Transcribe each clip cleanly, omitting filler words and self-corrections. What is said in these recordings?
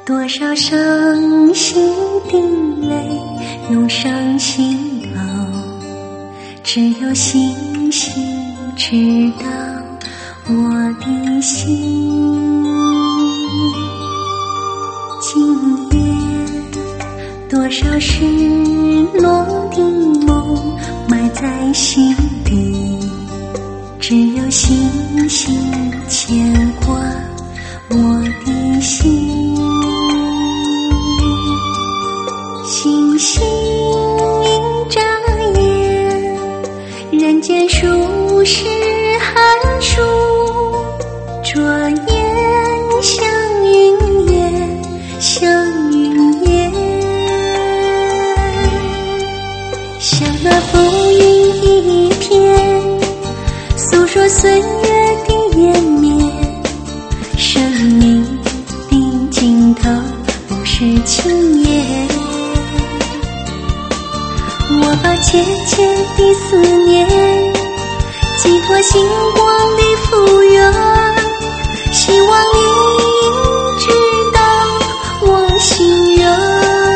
多少伤心的泪涌上心头，只有星星知道我的心。今夜多少失落的梦埋在心底，只有星星牵挂我的心。星星映眨眼，人间数十寒暑，转眼像云烟，像云烟。像那浮云一片，诉说岁月的延绵。生命的尽头不是轻言，我把切切的思念寄托星光的复原，希望你知道我心愿。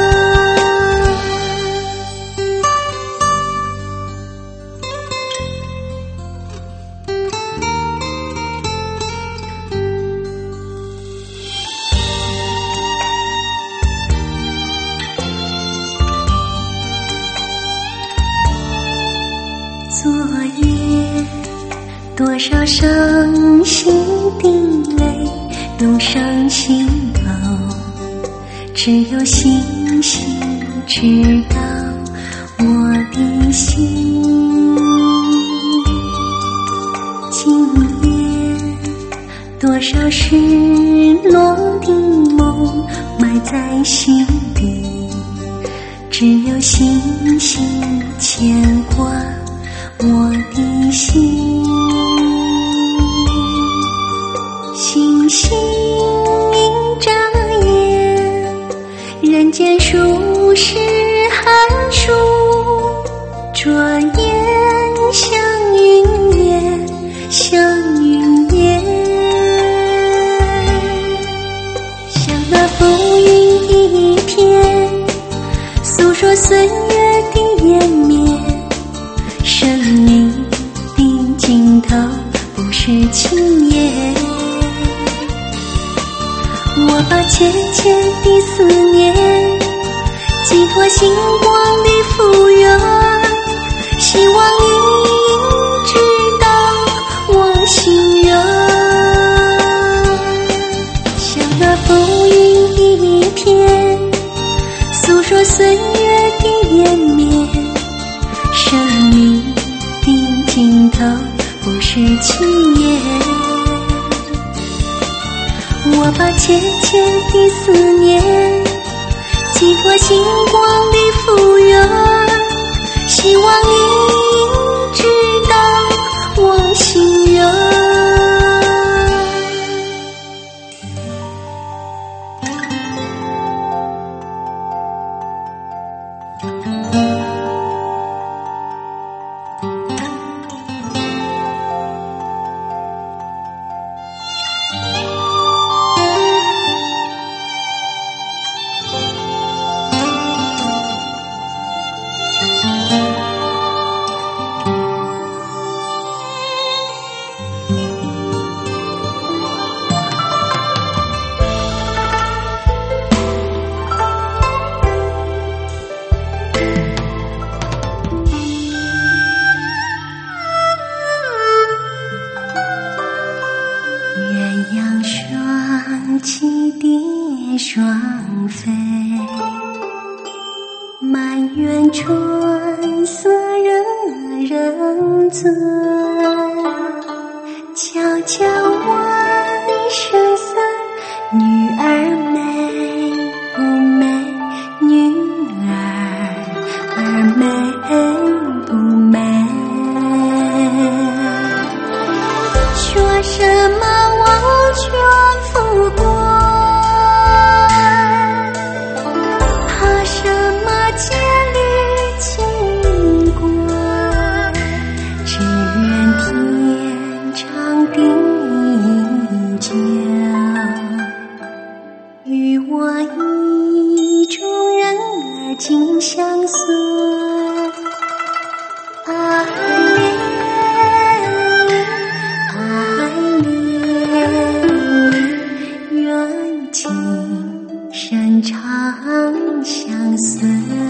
昨夜多少伤心的泪涌上心头，只有星星知道我的心。今夜多少失落的梦埋在心底，只有星星牵挂我的心。星星映眨眼，人间数十寒暑，转眼像云烟，像云烟。像那浮云一片，诉说岁月的延绵。生命的尽头不是轻言，我把切切的思念寄托星光的复原，希望你知道我心愿。像那浮云一片，诉说岁月的延绵。生命的尽头不是轻言，我把切切的思念寄托星光的复原，希望你知道我心愿。起蝶双飞，满园春色惹人醉。悄悄问世僧，女儿美不美？女儿美不美？说什么王权富贵，怕什么戒律清规？只愿天长地久，与我紧相随。爱恋，愿今生长相随。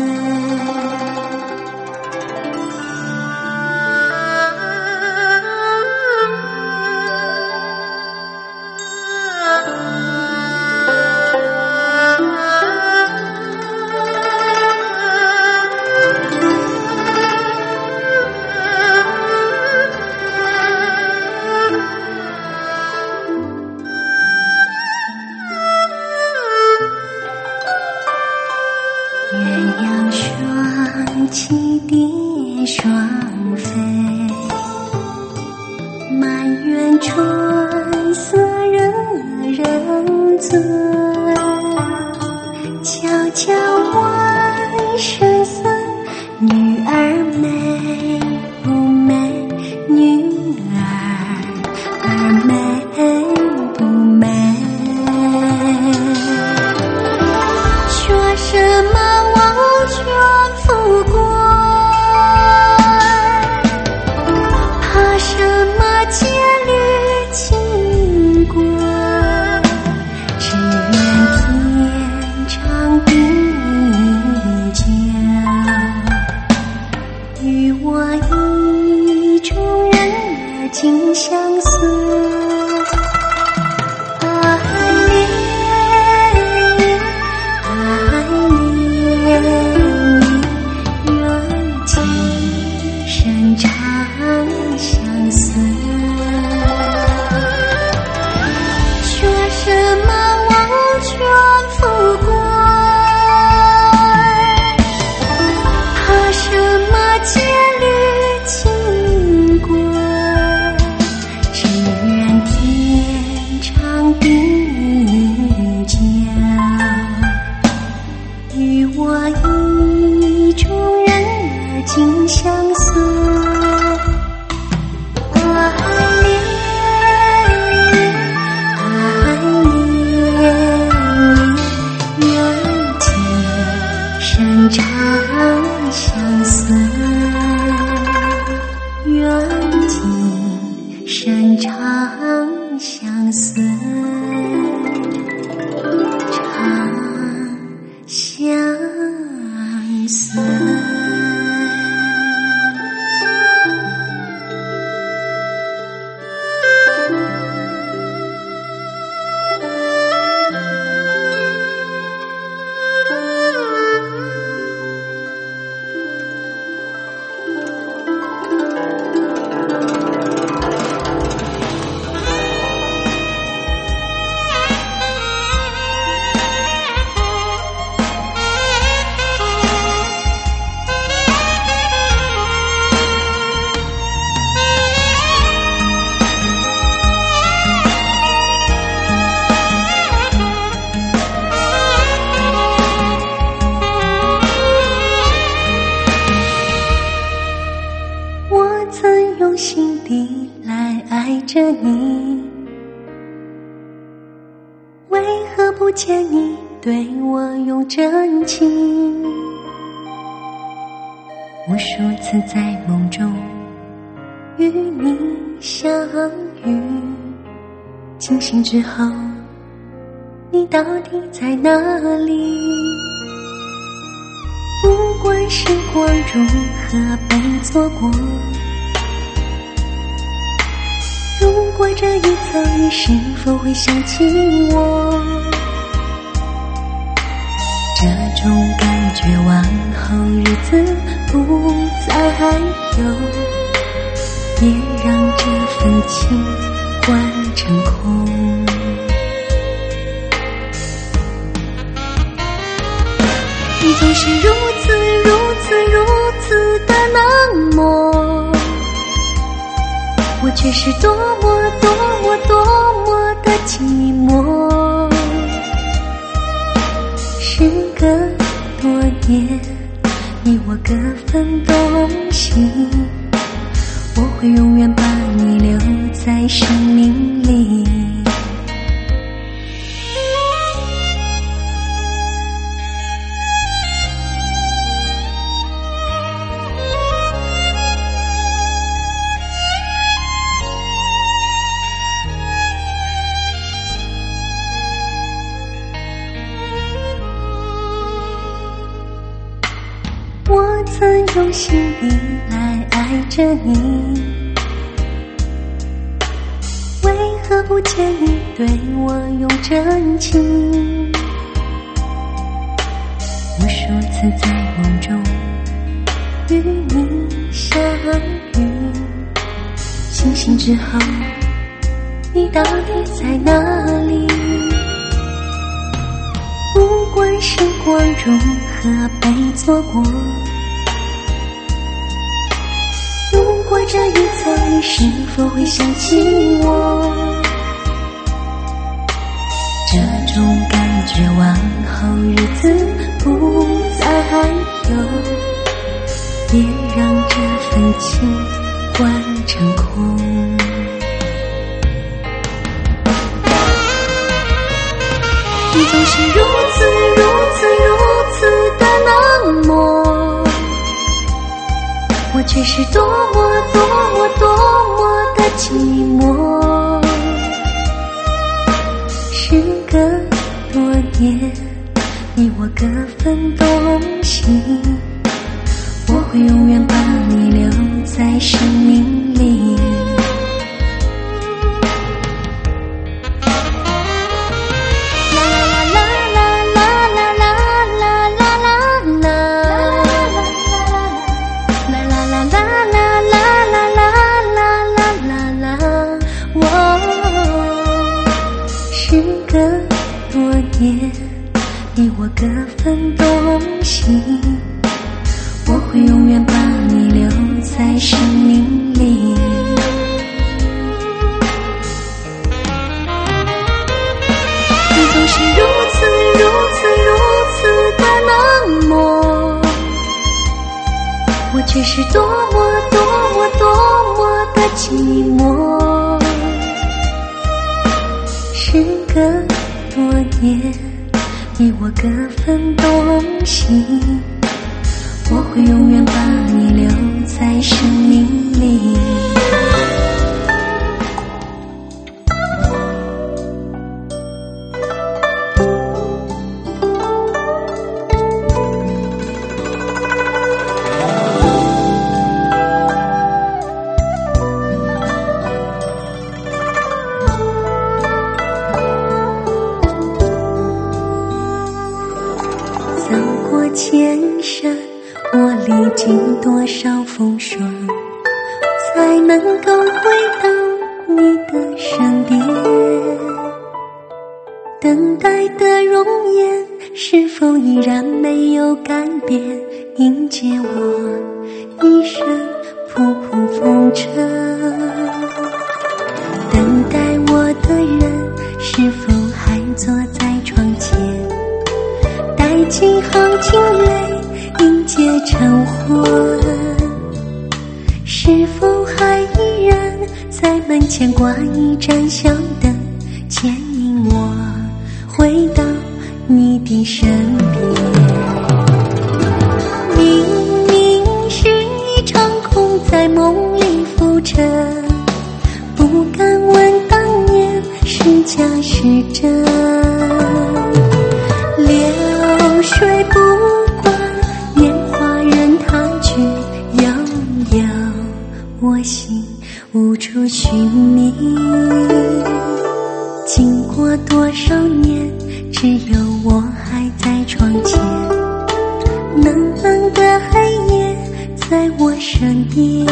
鸳鸯双栖蝶双飞，满园春色惹人醉。悄悄问世孙，女儿美不美？女儿美不美？说什么王权富贵，怕什么戒律清规？只愿天长地久，与我意中人儿紧相随。生长相随，说什么王权富贵，怕什么戒律清规？只愿天长地久，与我意中人儿紧相随。生长相随，愿今生长相随，长相随。用心地来爱着你，为何不见你对我用真情？无数次在梦中与你相遇，清醒之后你到底在哪里？不管时光如何被错过，如果这一刻你是否会想起我？这种感觉往后日子不再有，别让这份情换成空。你总是如此的冷漠，我却是多么的寂寞。时隔多年，你我各分东西，我会永远把你留在生命里。 我曾用心地来爱着你，为何不见你对我用真情？无数次在梦中与你相遇，清醒之后你到底在哪里？不管时光中何悲错过，路过这一侧你是否会想起我？这种感觉往后日子不再有，别让这份情换成空。你总是如此的冷漠，我却是多么的寂寞。时隔多年，你我各分东西，我会永远把你留在生命里。时隔多年，你我各分东西，我会永远把你留在生命里。你总是如此的冷漠，我却是多么的寂寞。时隔多年，你我各分东西，我会永远把你留在生命里。走过千山，我历经多少风霜，才能够回到你的身边。等待的容颜是否依然没有改变，迎接我一生仆仆风尘。等待我的人是否还坐在窗前，带几行清泪迎接晨昏？是否还依然在门前挂一盏香灯，牵引我回到你的身边？明明是一场空，在梦里浮沉，不敢问当年是假是真。流水不管年华任它去悠悠，我心无处寻觅。经过多少年，只有我还在窗前，冷冷的黑夜在我身边。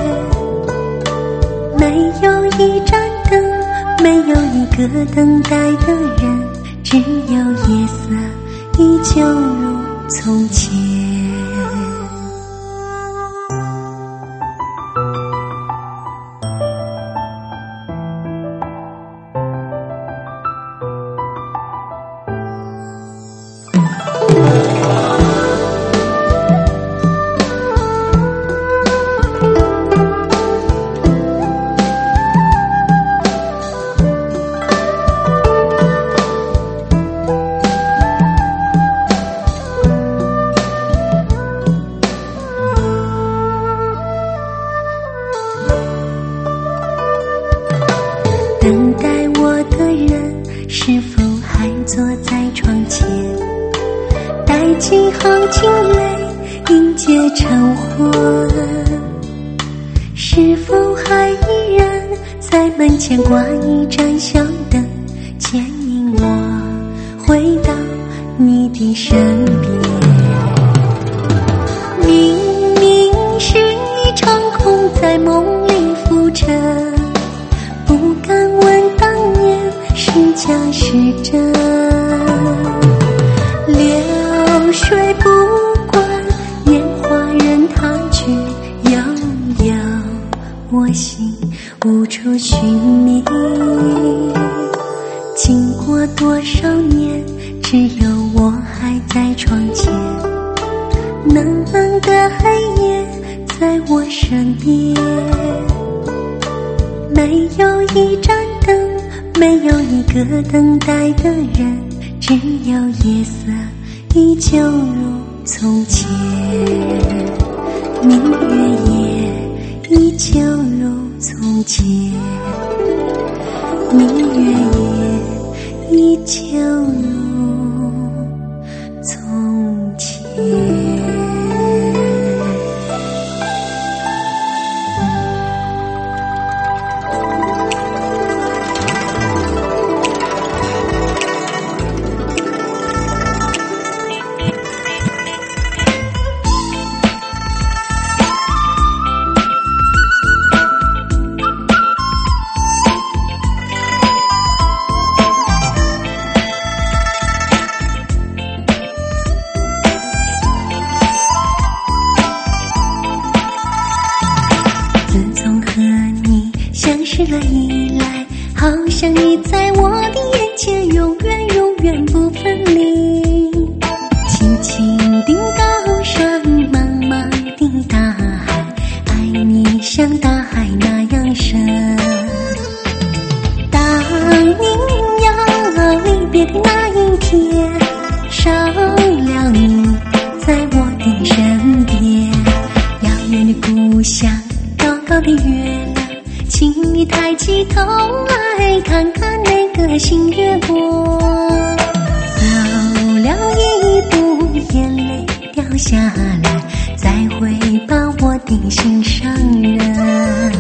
没有一盏灯，没有一个等待的人，只有夜色依旧如从前。等待我的人是否还坐在窗前，带几行清泪迎接结成婚，是否还依然在门前挂一盏小灯，牵引我回到你的身边？明明是一场空，在梦里浮沉，不敢问当年是假是真。流水不管年华任它去遥遥，我心无处寻觅。经过多少年，只有我还在窗前，冷冷的黑夜在我身边，没有一盏灯，没有一个等待的人，只有夜色依旧如从前，明月夜依旧如从前，明月夜依旧如从前。相识了以来，好像你在我的眼前，永远永远不分离。轻轻地高山，茫茫的大海，爱你像大海那样深。当你要离别的那一天，少了你在我的身边，遥远的故乡，高高的月亮，请你抬起头来看看那个新月光，走了一步，眼泪掉下来，再会把我的心上人。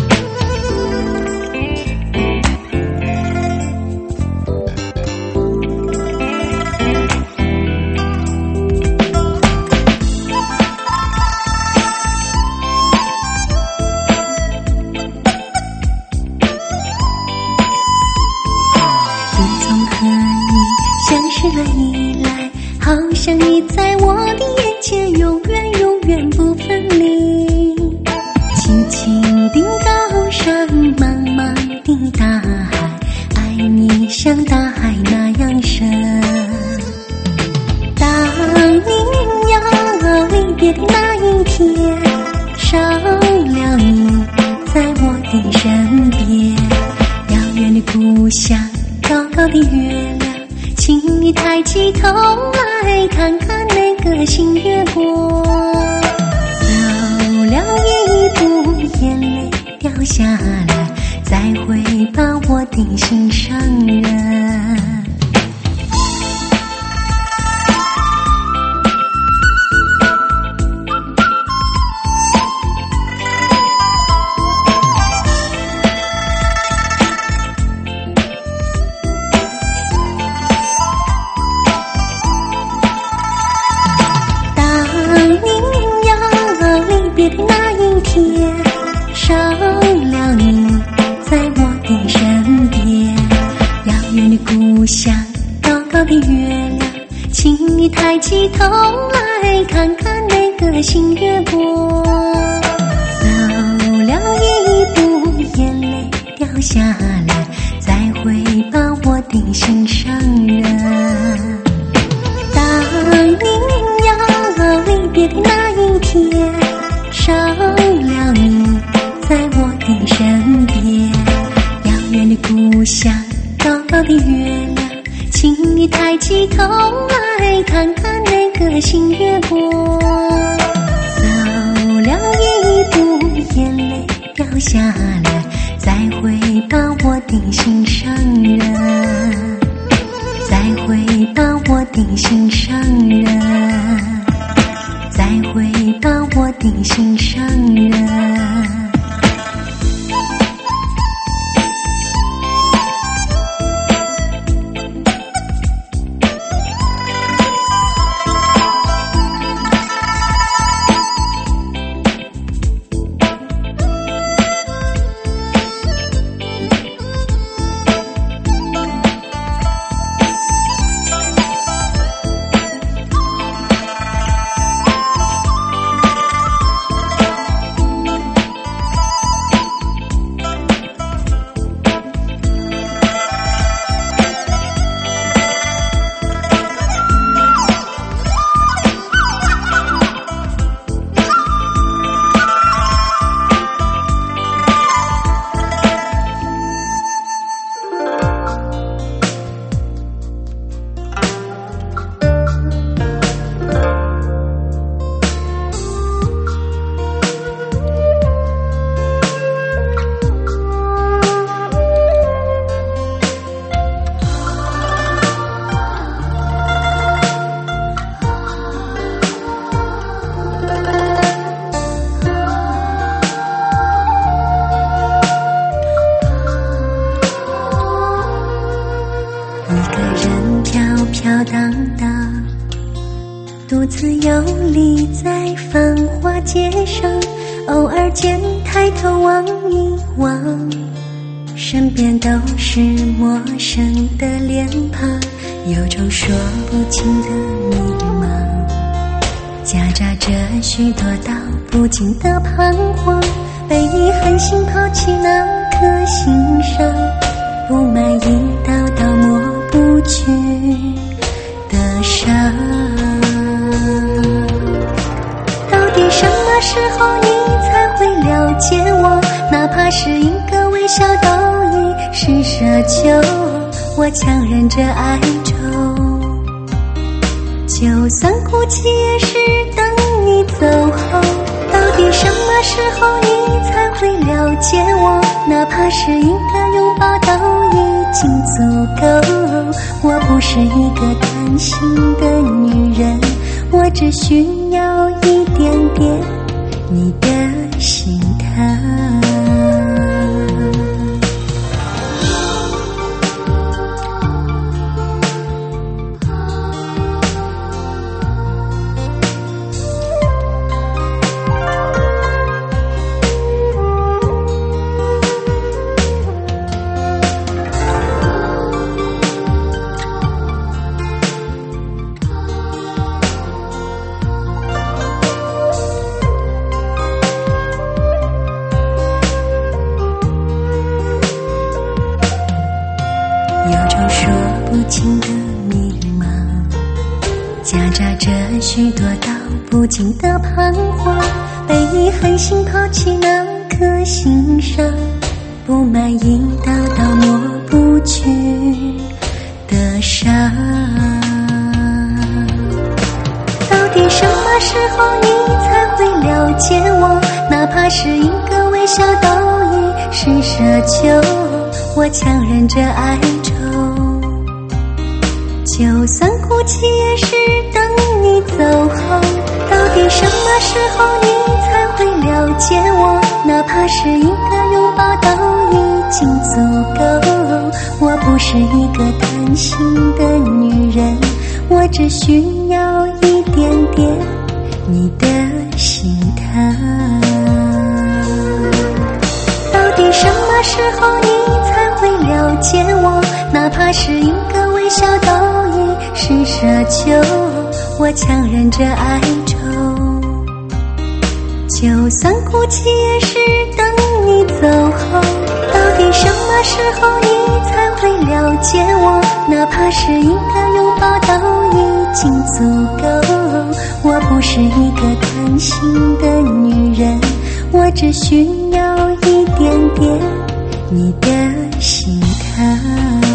相识了以来，好像你在我的眼前，永远永远不分离。轻轻地高山，茫茫的大海，爱你像大海那样深。当你要离别的那一天，少了你在我的身边，遥远的故乡，高高的月亮，请你抬起头来看看那个新月光，走了一步，眼泪掉下来，再会把我的心上人。别的那一天，少了你在我的身边，遥远的故乡，高高的月亮，请你抬起头来看看那个新月光，走了一步，眼泪掉下来，再会把我的心上人。当你要离别的那一天，少了你在我的身边，遥远的故乡，高高的月亮，请你抬起头来看看那个新月光，走了一步，眼泪掉下来，再会把我的心上人，再会把我的心上人，再会把我定心上人。飘荡荡，独自游离在繁华街上，偶尔间抬头望一望，身边都是陌生的脸庞，有种说不清的迷茫，夹杂着许多道不尽的彷徨，被遗憾心抛弃那颗心上，布满一道道抹不去的伤。到底什么时候你才会了解我？哪怕是一个微笑都已是奢求，我强忍着哀愁，就算哭泣也是等你走后。到底什么时候你才会了解我？哪怕是一个拥抱都已经足够。我不是一个贪心的女人，我只需要一点点你的心疼。的迷茫，夹杂着许多道不尽的彷徨，被遗憾心抛弃那颗心上，布满一道道抹不去的伤。到底什么时候你才会了解我？哪怕是一个微笑都已是奢求，我强忍着哀愁，就算哭泣也是等你走后。到底什么时候你才会了解我？哪怕是一个拥抱都已经足够。我不是一个贪心的女人，我只需要一点点你的心疼。到底什么时候你才会了解我？哪怕是一个微笑都已是奢求，我强忍着哀愁，就算哭泣也是等你走后。到底什么时候你才会了解我？哪怕是一个拥抱都已经足够。我不是一个贪心的女人，我只需要一点点你的心疼。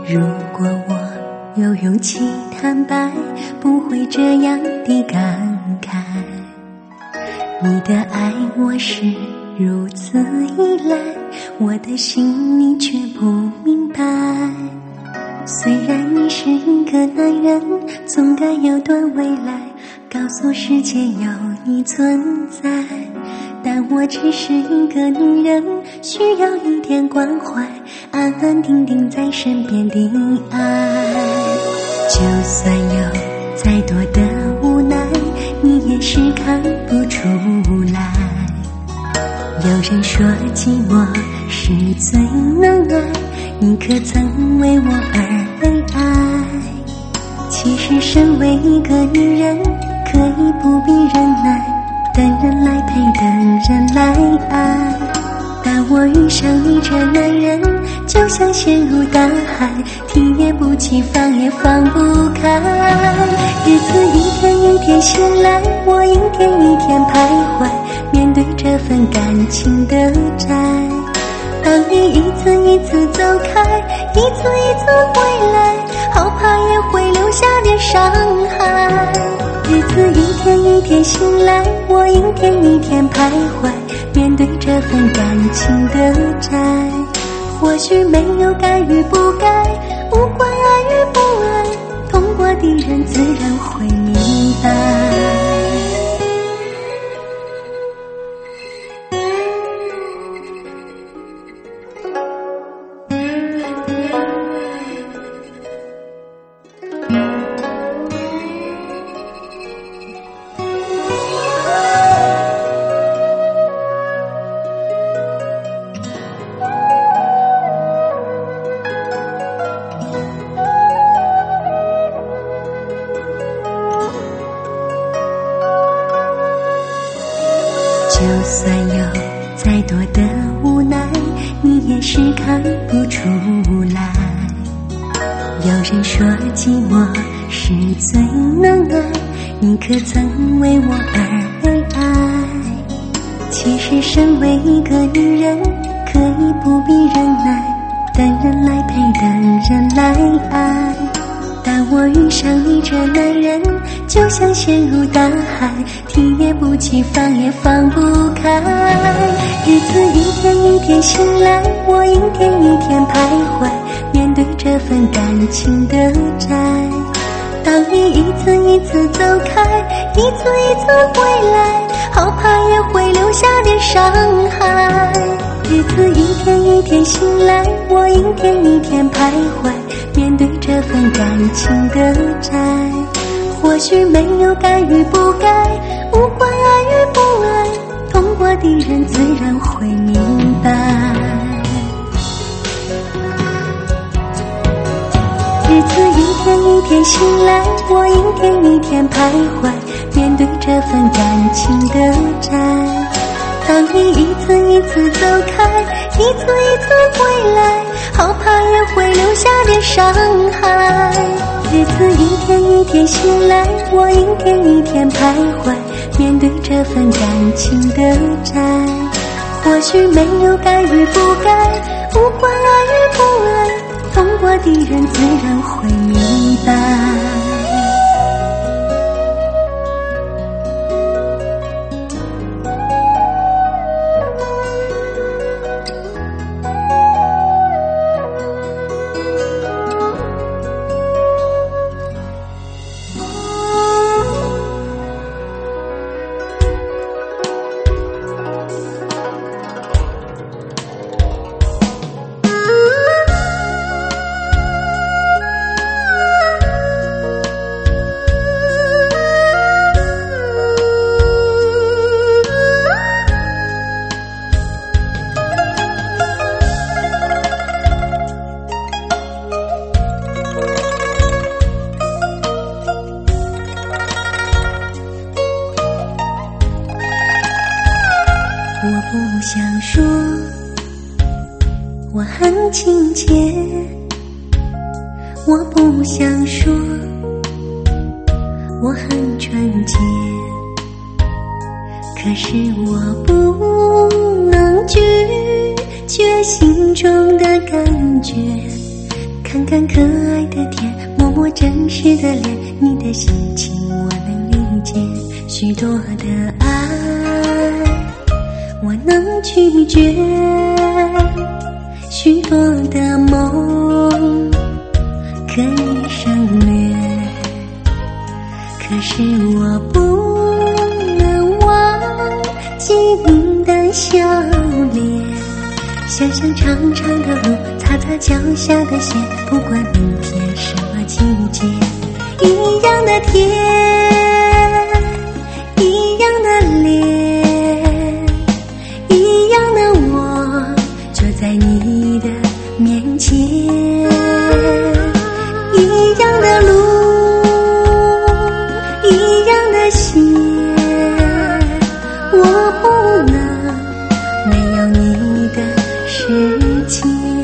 如果我有勇气坦白，不会这样的感慨。你的爱我是如此依赖，我的心你却不明白。虽然你是一个男人，总该有段未来，告诉世界有你存在。但我只是一个女人，需要一点关怀，安安定定在身边的爱。就算有再多的无奈，你也是看不出来。有人说寂寞是最能爱，你可曾为我而被爱？其实身为一个女人，可以不必忍耐，等人来陪，等人来爱。但我遇上你这男人，就像陷入大海，提也不起，放也放不开。日子一天一天醒来，我一天一天徘徊，面对这份感情的债。当你一次一次走开，一次一次回来，好怕也会留下点伤害。日子一天一天醒来，我一天一天徘徊，面对这份感情的债。或许没有该与不该，无关爱与不爱，痛过的人自然会明白。就算有再多的无奈，你也是看不出来。有人说寂寞是最能爱，你可曾为我而被爱？其实身为一个女人，可以不必忍耐，等人来陪，等人来爱。但我遇上你这男人，就像陷入大海，提也不起，放也放不开。日子一天一天醒来，我一天一天徘徊，面对这份感情的债。当你一次一次走开，一次一次回来，好怕也会留下点伤害。日子一天一天醒来，我一天一天徘徊，面对这份感情的债。或许没有该与不该，无关爱与不爱，痛过的人自然会明白。日子一天一天醒来，我一天一天徘徊，面对这份感情的债。当你一次一次走开，一次一次回来，好怕也会留下点伤害。日子一天一天醒来，我一天一天徘徊，面对这份感情的债。或许没有该与不该，无关爱与不爱，痛过的人自然会明白。我不想说我很亲切，我不想说我很纯洁，可是我不能拒绝心中的感觉， 看看可爱的天，摸摸真实的脸，你的心情我能理解。许多的爱我能拒绝，许多的梦可以省略，可是我不能忘记你的笑脸。想想长长的路，擦擦脚下的鞋，不管明天什么季节，一样的天，一样的脸，一样的我，就在你的面前。一样的路，一样的心，我不能没有你的世界。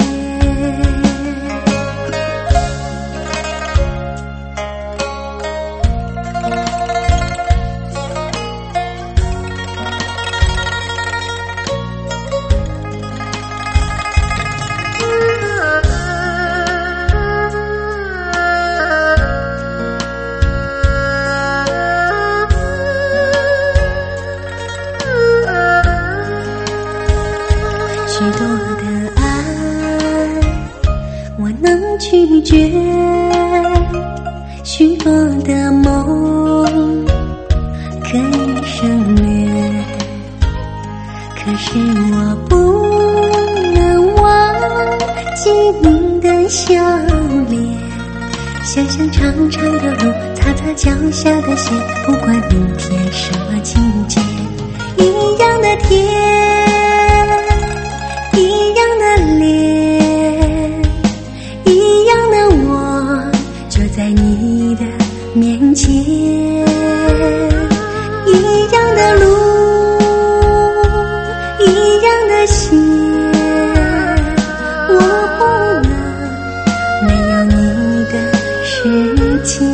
许多的爱我能拒绝，许多的梦可以省略，可是我不能忘记你的笑脸。想想长长的路，擦擦脚下的鞋，不管明天什么季节，一样的天，一样的脸，一样的我，就在你的面前。一样的路，一样的心，我不能没有你的世界。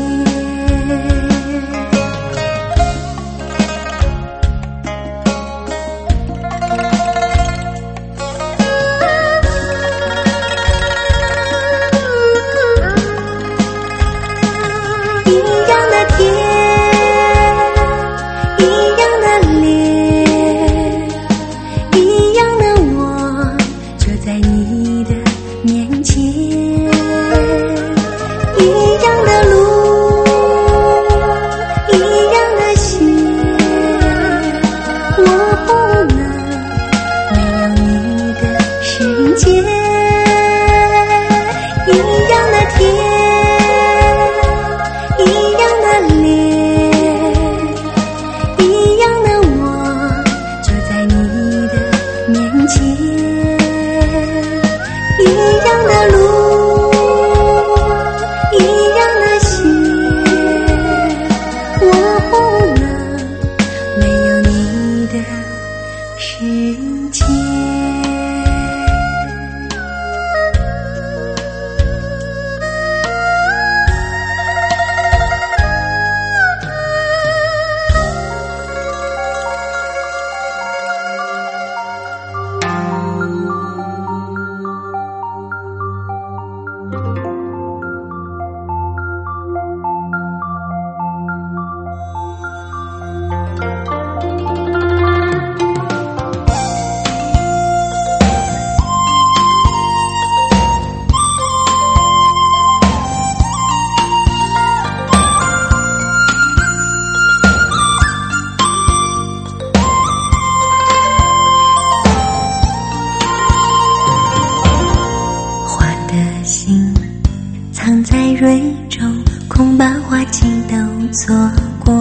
藏在蕊中，恐把花期都错过。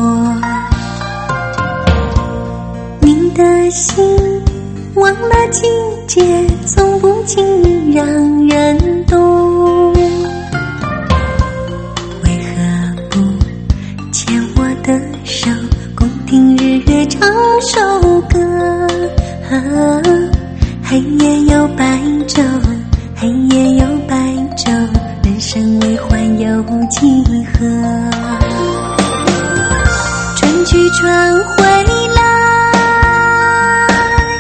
你的心忘了季节，从不轻易让人懂。为何不牵我的手，共听日月唱首歌？黑夜有白昼，黑夜有白昼，人生为欢有几何？春去春回来，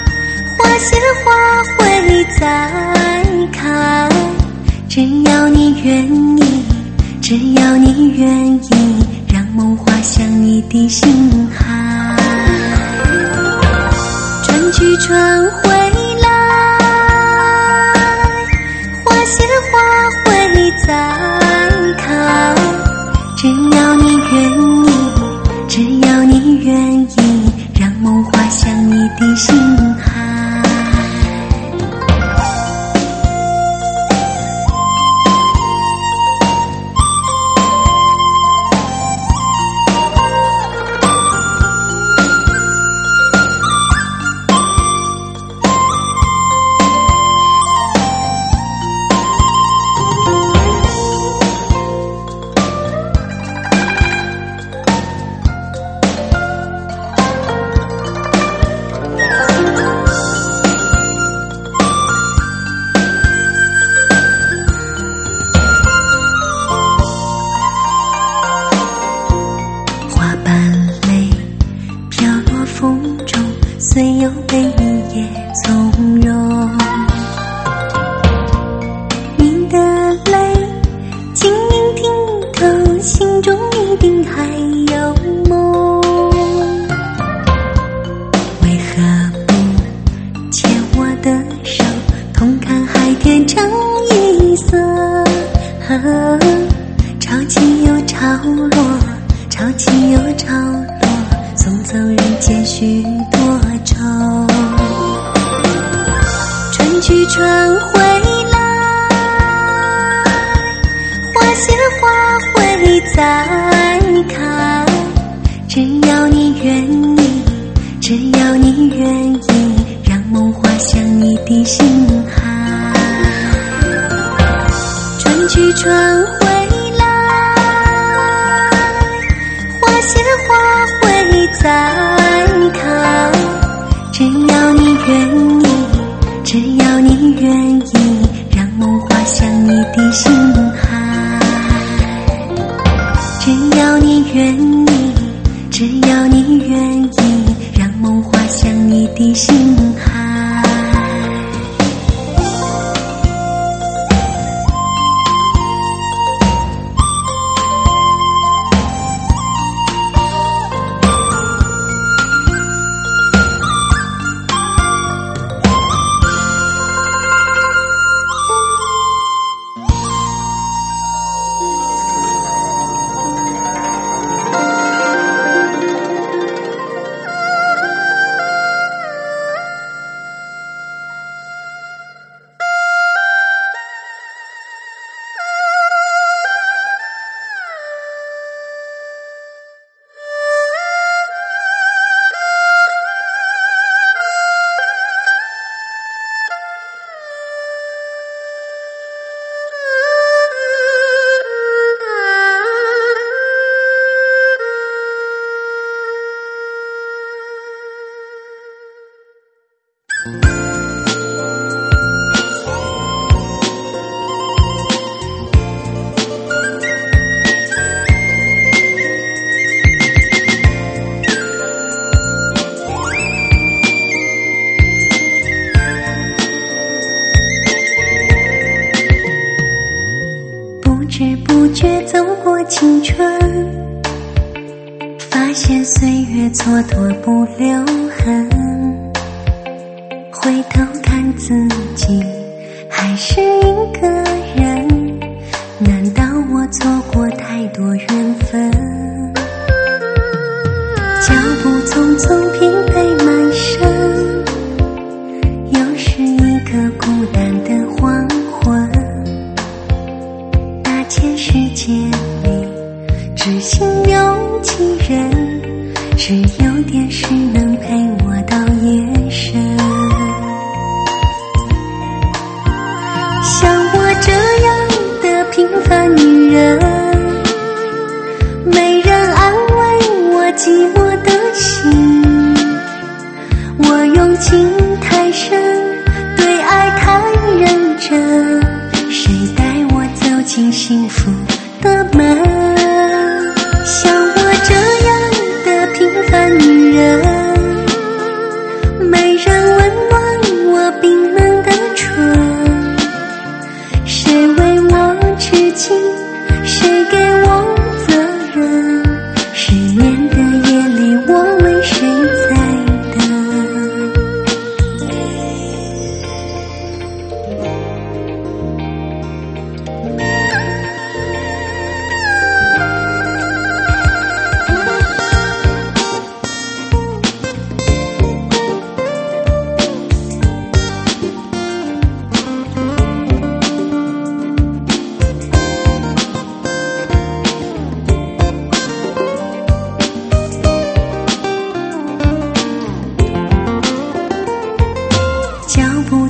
花谢花会再开，只要你愿意，只要你愿意，让梦滑向你的心海。春去春回来，花谢花会再开。只要你愿意，只要你愿意，让梦滑向你的心海。虽有悲也从容，你的泪晶莹剔透，心中一定还有梦。为何不牵我的手，同看海天成一色？潮起又潮落，潮起又潮落，送走人间许多愁。春去春回来，花谢花会再开。只要你愿意，只要你愿意，让梦滑向你的心海。春去春回来，花谢花会再开。只要你愿意，只要你愿意，让梦滑向你的心海。只要你愿意，只要你愿意，让梦滑向你的心海。不觉走过青春，发现岁月蹉跎不留痕。回头看自己，还是一个人，难道我错过太多缘分？脚步匆匆，疲惫满身，又是一个孤单的黄昏。千世界里，只信有几人，只有电视能陪我到夜深。像我这样的平凡女人，没人安慰我寂寞的心。我用情太深，对爱太认真，谁带我走进幸福的门？像我这样的平凡女人，没人温暖我冰冷的唇，谁为我痴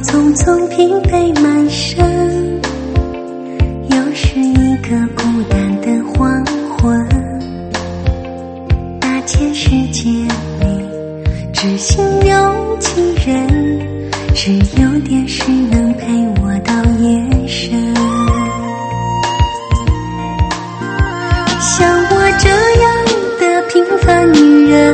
匆匆疲惫满身，又是一个孤单的黄昏。大千世界里，只心有几人，只有电视能陪我到夜深。像我这样的平凡女人，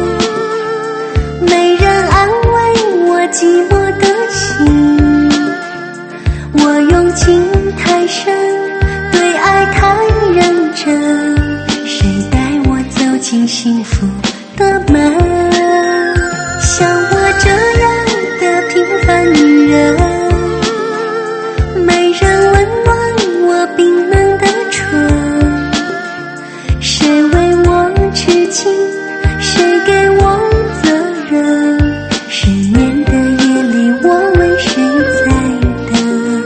没人安慰我寂寞的心。我用情太深，对爱太认真，谁带我走进幸福的门？像我这样的平凡女人，没人温暖我冰冷的唇。谁为我痴情，谁给我责任？失眠的夜里，我为谁在等？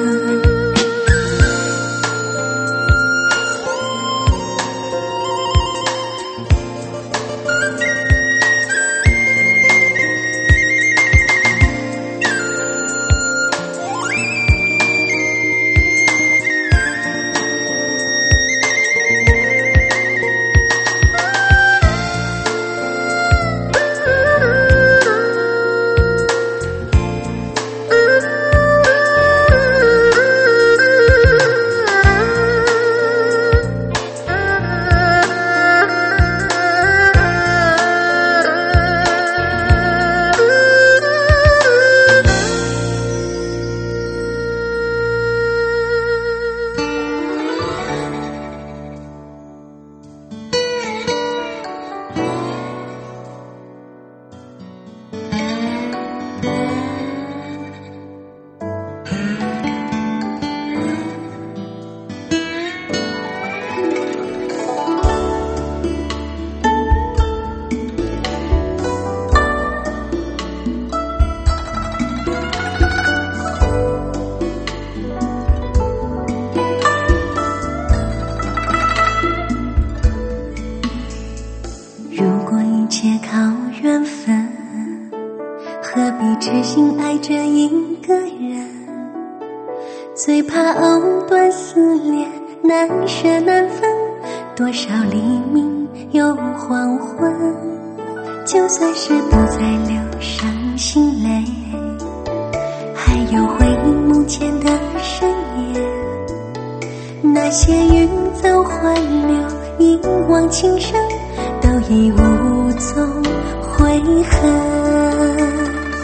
何必痴心爱着一个人？最怕藕断丝连，难舍难分，多少黎明又黄昏。就算是不再流伤心泪，还有回忆幕前的深夜，那些云走欢流，一往情深，都已无踪悔恨。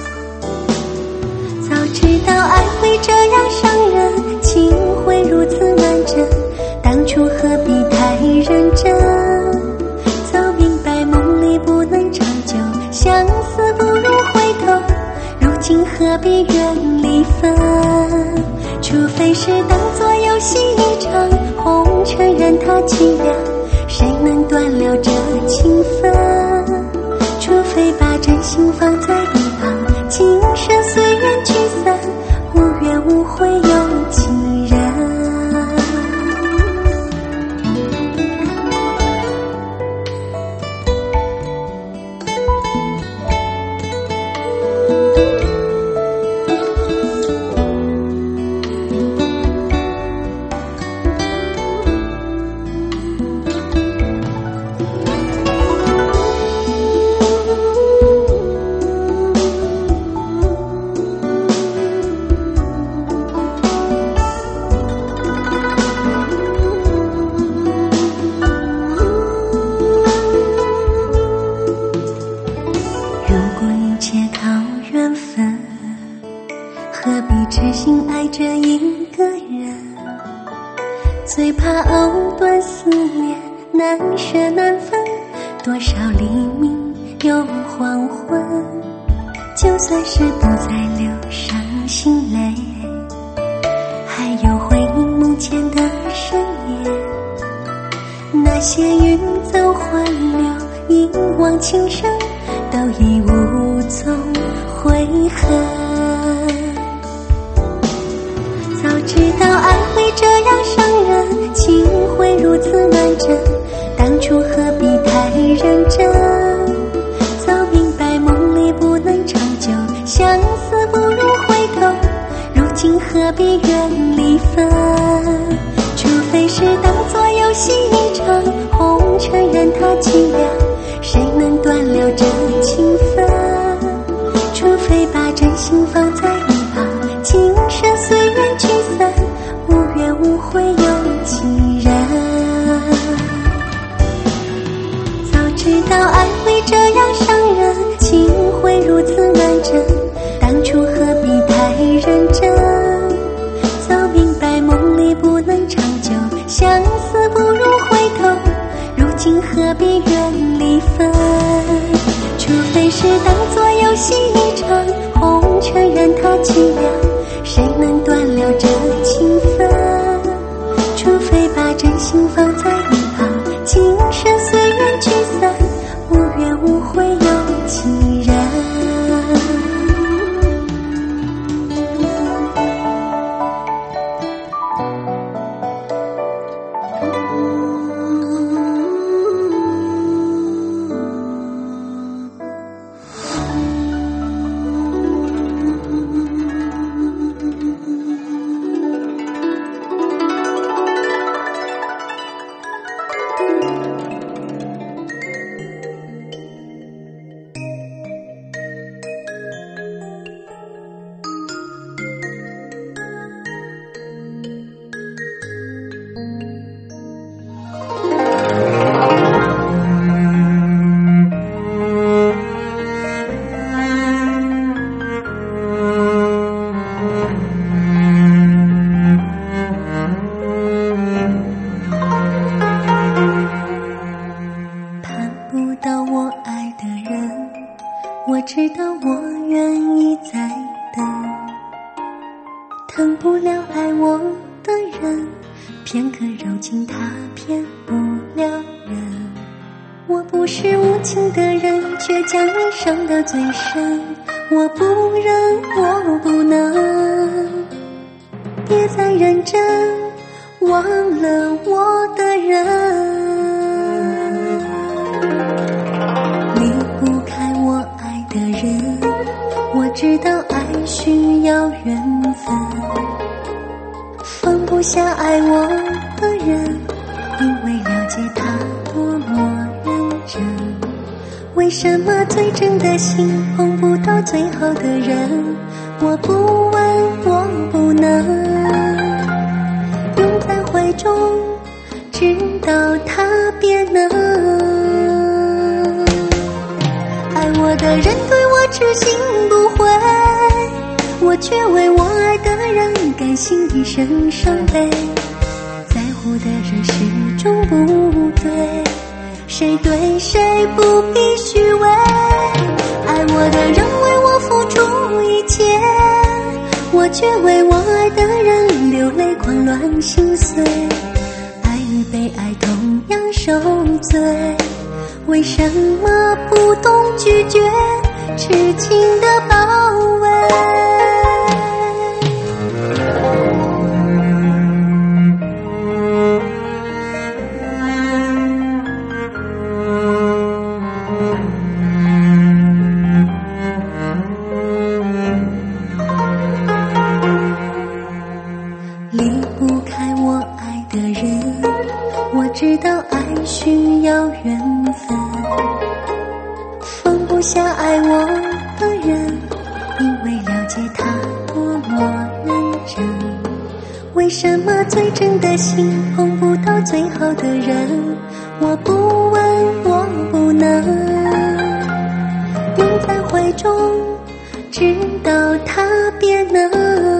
早知道爱会这样伤人，情会如此难枕，当初何必太认真？早明白梦里不能长久，相思不如回头，如今何必怨离分？除非是当作游戏一场，红尘任它凄凉，谁能断了这情分？除非把真心放在一旁，今生虽然聚散，无怨无悔有几人？何必痴心爱着一个人？最怕藕断丝连，难舍难分，多少黎明又黄昏。就算是不再流伤心泪，还有回忆幕前的深夜，那些云走欢流，一往情深，都已无踪悔恨。早知道爱会这样伤人，情会如此难枕，当初何必太认真？早明白梦里不能长久，相思不如回头， 今何必远离分？除非是当作游戏一场，红尘任它凄凉，谁能断了这情分？除非把真心放在一旁，今生随缘聚散，无怨无悔有几人？早知道爱会这样伤人，情会如此难枕，当初何必太认真？早明白梦里不能长久，相思不如回头，如今何必远离分？除非是当作游戏一场，红尘任它凄凉，谁能断了这情分？除非把真心放在一旁，今生随缘聚散，无怨无悔有几人？我知道我愿意再等，疼不了爱我的人，片刻柔情他骗不了人。我不是无情的人，却将你伤得最深。我不忍，我不能，别再认真，忘了我的人。我知道爱需要缘分，放不下爱我的人，因为了解他多么认真。为什么最真的心碰不到最好的人？我不问，我不能，拥在怀中，直到他别能。爱我的人对我痴心不悔，我却为我爱的人甘心一生伤悲。在乎的人始终不对，谁对谁不必虚伪。爱我的人为我付出一切，我却为我爱的人流泪狂乱心碎。爱与被爱同样受罪，为什么不懂拒绝痴情的包围？离不开我爱的人，我知道爱需要缘分，放不下爱我的人，因为了解他多么认真。为什么最真的心碰不到最好的人？我不问，我不能，拥在怀中，直到他别能。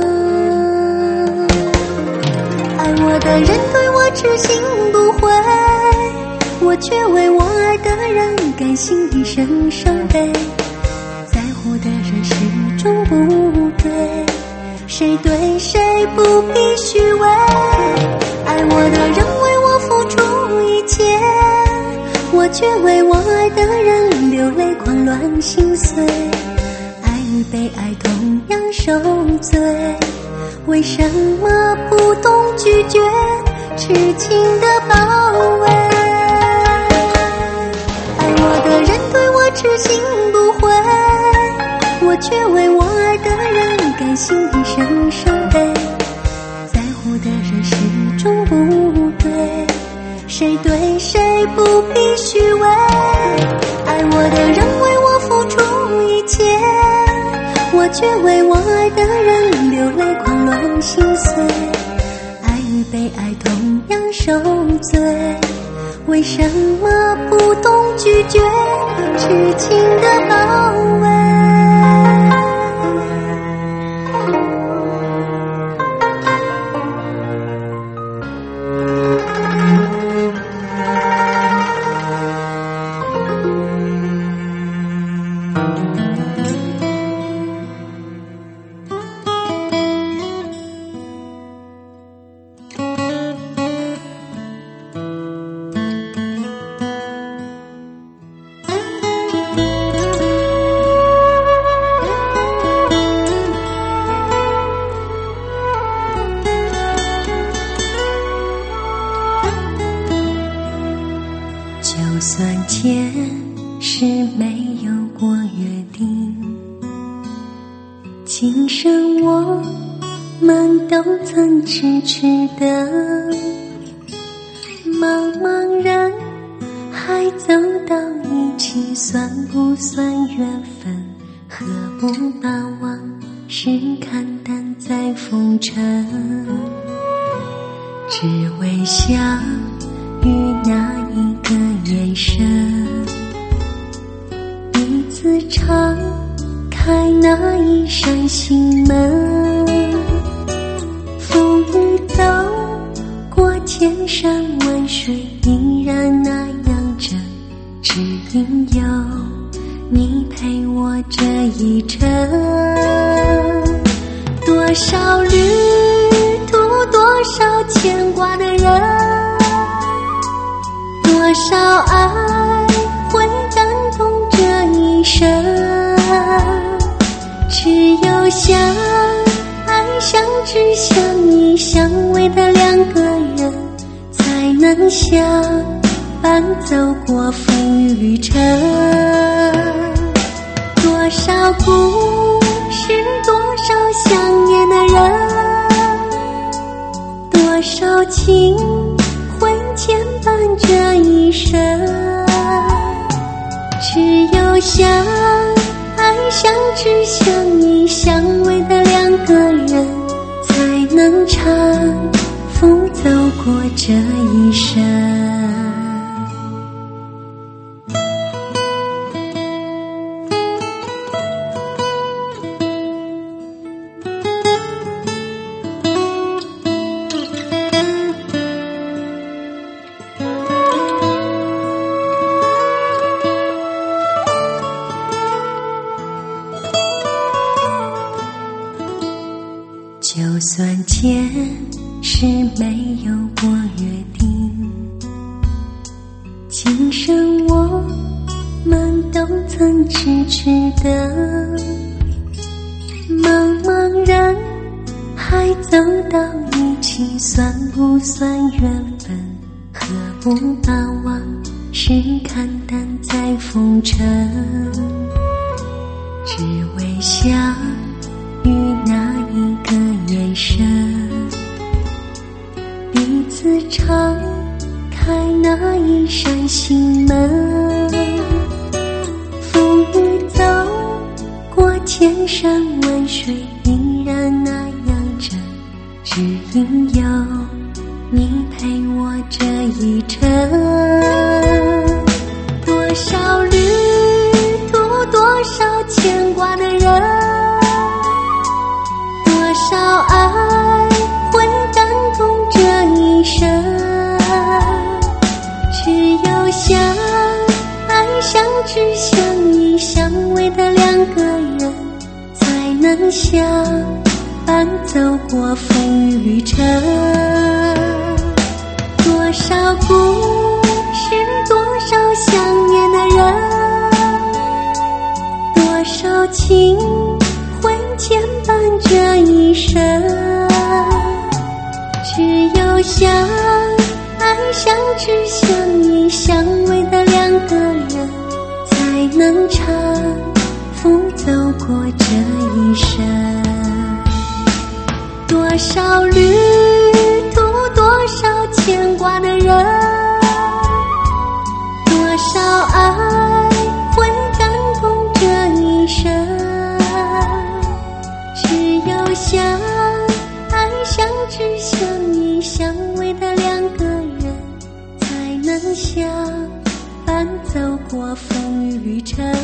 爱我的人对我痴心不悔，我却为我爱的人甘心一生伤悲。在乎的人始终不对，谁对谁不必虚伪。爱我的人为我付出一切，我却为我爱的人流泪狂乱心碎。爱与被爱同样受罪，为什么不懂拒绝痴情的包围？爱我的人对我痴心不悔，我却为我爱的人甘心一生伤悲。 不必虚伪。爱我的人为我付出一切，我却为我爱的人流泪狂乱心碎。爱与被爱同样受罪，为什么不懂拒绝痴情的包围？就算前世没有过约定，今生我们都曾痴痴的茫茫然还走到一起，算不算缘分？何不把往事看淡在风尘？只为相遇那一个眼神，彼此敞开那一扇心门。风雨走过千山万水，依然那样真，只因有你陪我这一程。多少旅途，多少牵挂的人，多少爱会感动这一生。只有相爱相知相依相偎的两个人，才能相伴走过风雨旅程。多少故事，多少想念的人，多少情会牵绊这一生。只有相爱相知相依相偎的两个人，才能搀扶走过这一生。就算前世没有过约定，今生我们都曾痴痴的茫茫然还走到一起，算不算缘分？何不把往事看淡在风尘？只为相遇那一个眼神，彼此敞开那一扇心门。风雨走过千山万水，依然那样真，只因有你陪我这一程。多少旅途，多少牵挂的人，多少爱会感动这一生。只有相爱相知相依相偎的两个人，才能相伴走过风雨旅程。多少故事，多少想念的人，多少情会牵绊这一生。只有相爱相知相依相偎的两个人，才能搀扶走过这一生。多少旅途，多少牵挂的人， 过风雨尘。